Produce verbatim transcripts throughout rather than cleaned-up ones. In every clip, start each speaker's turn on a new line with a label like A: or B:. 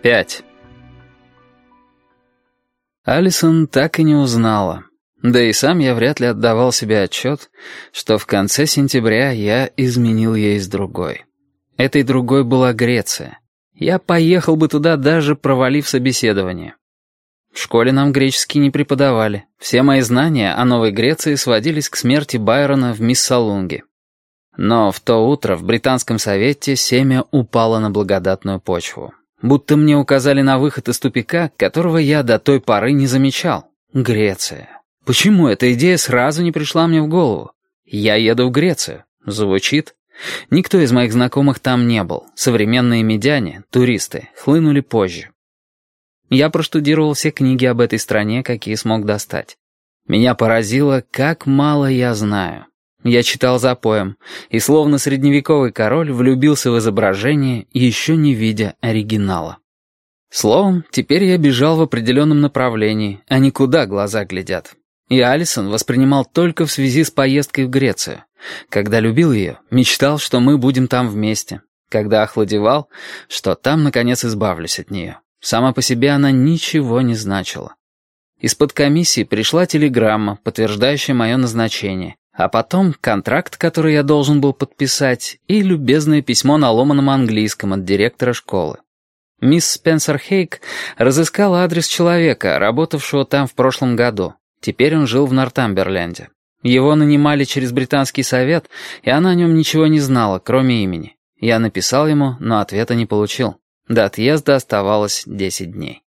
A: Пять. Алисон так и не узнала. Да и сам я вряд ли отдавал себе отчет, что в конце сентября я изменил ей с другой. Этой другой была Греция. Я поехал бы туда, даже провалив собеседование. В школе нам греческий не преподавали. Все мои знания о Новой Греции сводились к смерти Байрона в Миссалунге. Но в то утро в Британском совете семя упало на благодатную почву. Будто мне указали на выход из тупика, которого я до той поры не замечал. Греция. Почему эта идея сразу не пришла мне в голову? Я еду в Грецию. Звучит. Никто из моих знакомых там не был. Современные медяне, туристы, хлынули позже. Я проштудировал все книги об этой стране, какие смог достать. Меня поразило, как мало я знаю. Я читал запоем, и словно средневековый король влюбился в изображение, еще не видя оригинала. Словом, теперь я бежал в определенном направлении, а не куда глаза глядят. И Алисон воспринимал только в связи с поездкой в Грецию. Когда любил ее, мечтал, что мы будем там вместе. Когда охладевал, что там, наконец, избавлюсь от нее. Сама по себе она ничего не значила. Из-под комиссии пришла телеграмма, подтверждающая мое назначение. А потом контракт, который я должен был подписать, и любезное письмо на ломаном английском от директора школы. Мисс Спенсер Хейк разыскала адрес человека, работавшего там в прошлом году. Теперь он жил в Нортамберленде. Его нанимали через британский совет, и она о нем ничего не знала, кроме имени. Я написал ему, но ответа не получил. До отъезда оставалось десять дней.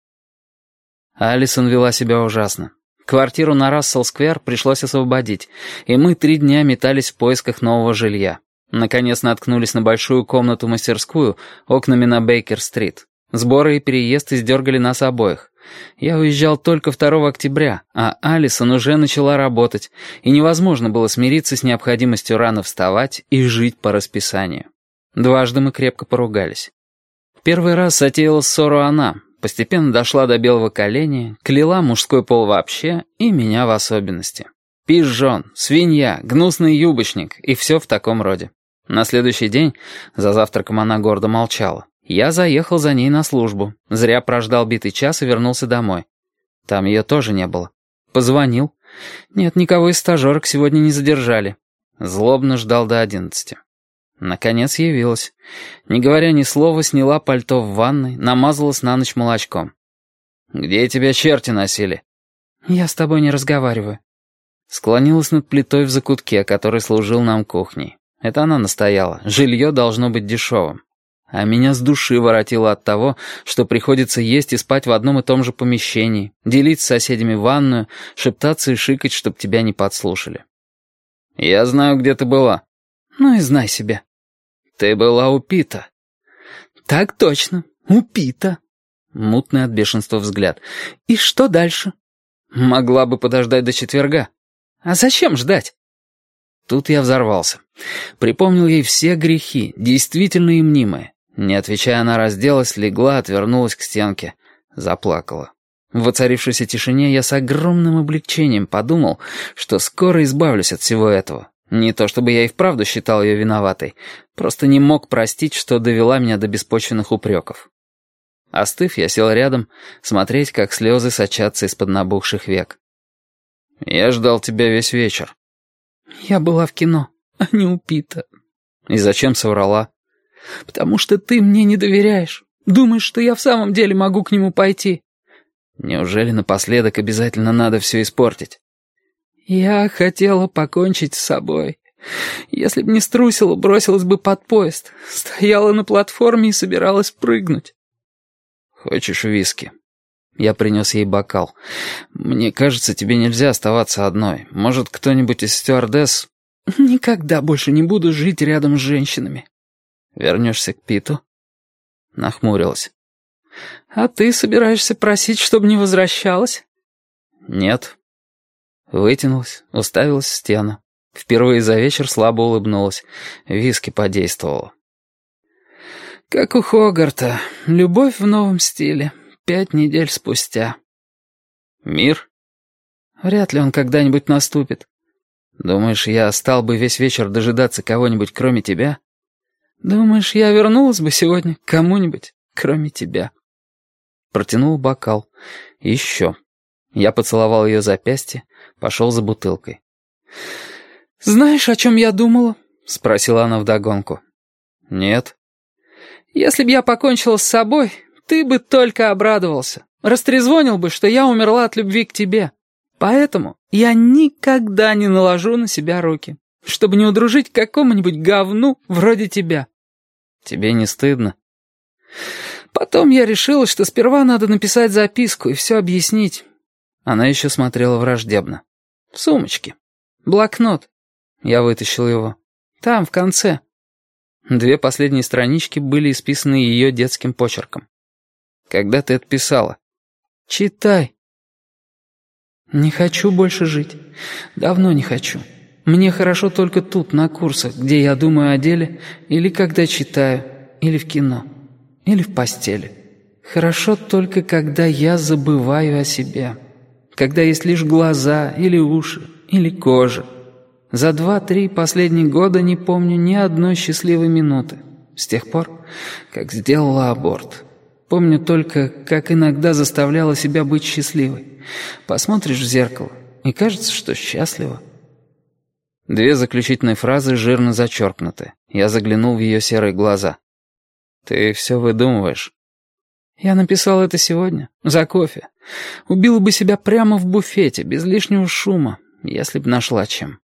A: Алисон вела себя ужасно. Квартиру на Рассел-сквер пришлось освободить, и мы три дня метались в поисках нового жилья. Наконец наткнулись на большую комнату-мастерскую окнами на Бейкер-стрит. Сборы и переезд издергали нас обоих. Я уезжал только второго октября, а Алисон уже начала работать, и невозможно было смириться с необходимостью рано вставать и жить по расписанию. Дважды мы крепко поругались. В первый раз затеяла ссору она. Постепенно дошла до белого коленя, кляла мужской пол вообще и меня в особенности. Пижон, свинья, гнусный юбочник и все в таком роде. На следующий день, за завтраком она гордо молчала, я заехал за ней на службу, зря прождал битый час и вернулся домой. Там ее тоже не было. Позвонил. Нет, никого из стажерок сегодня не задержали. Злобно ждал до одиннадцати. Наконец явилась. Не говоря ни слова, сняла пальто в ванной, намазалась на ночь молочком. «Где тебя черти носили?» «Я с тобой не разговариваю». Склонилась над плитой в закутке, который служил нам кухней. Это она настояла. Жилье должно быть дешевым. А меня с души воротило от того, что приходится есть и спать в одном и том же помещении, делить с соседями ванную, шептаться и шикать, чтоб тебя не подслушали. «Я знаю, где ты была». «Ну и знай себе». «Ты была у Пита». «Так точно, у Пита». Мутный от бешенства взгляд. «И что дальше?» «Могла бы подождать до четверга». «А зачем ждать?» Тут я взорвался. Припомнил ей все грехи, действительно и мнимые. Не отвечая, она разделась, легла, отвернулась к стенке. Заплакала. В воцарившейся тишине я с огромным облегчением подумал, что скоро избавлюсь от всего этого. Не то чтобы я и вправду считал ее виноватой, просто не мог простить, что довела меня до беспочвенных упреков. Остыв, я сел рядом, смотреть, как слезы сочатся из-под набухших век. «Я ждал тебя весь вечер». «Я была в кино, а не у Пита». «И зачем соврала?» «Потому что ты мне не доверяешь. Думаешь, что я в самом деле могу к нему пойти». «Неужели напоследок обязательно надо все испортить?» «Я хотела покончить с собой. Если б не струсила, бросилась бы под поезд. Стояла на платформе и собиралась прыгнуть». «Хочешь виски?» Я принес ей бокал. «Мне кажется, тебе нельзя оставаться одной. Может, кто-нибудь из стюардесс...» «Никогда больше не буду жить рядом с женщинами». «Вернешься к Питу?» Нахмурилась. «А ты собираешься просить, чтобы не возвращалась?» «Нет». Вытянулась, уставилась в стену. Впервые за вечер слабо улыбнулась. Виски подействовала. «Как у Хогарта. Любовь в новом стиле. Пять недель спустя». «Мир?» «Вряд ли он когда-нибудь наступит». «Думаешь, я стал бы весь вечер дожидаться кого-нибудь, кроме тебя?» «Думаешь, я вернулась бы сегодня к кому-нибудь, кроме тебя?» Протянул бокал. Еще. Я поцеловал ее запястье, пошел за бутылкой. «Знаешь, о чем я думала?» — спросила она вдогонку. «Нет». «Если б я покончила с собой, ты бы только обрадовался. Растрезвонил бы, что я умерла от любви к тебе. Поэтому я никогда не наложу на себя руки, чтобы не удружить к какому-нибудь говну вроде тебя». «Тебе не стыдно?» «Потом я решила, что сперва надо написать записку и все объяснить». Она еще смотрела враждебно. «В сумочке. Блокнот». Я вытащил его. «Там, в конце». Две последние странички были исписаны ее детским почерком. «Когда ты это писала?» «Читай». «Не хочу больше жить. Давно не хочу. Мне хорошо только тут, на курсах, где я думаю о деле, или когда читаю, или в кино, или в постели. Хорошо только, когда я забываю о себе. Когда есть лишь глаза, или уши, или кожа. За два-три последних года не помню ни одной счастливой минуты. С тех пор, как сделала аборт. Помню только, как иногда заставляла себя быть счастливой. Посмотришь в зеркало, и кажется, что счастлива». Две заключительные фразы жирно зачеркнуты. Я заглянул в ее серые глаза. «Ты все выдумываешь». «Я написал это сегодня, за кофе. Убила бы себя прямо в буфете, без лишнего шума, если б нашла чем».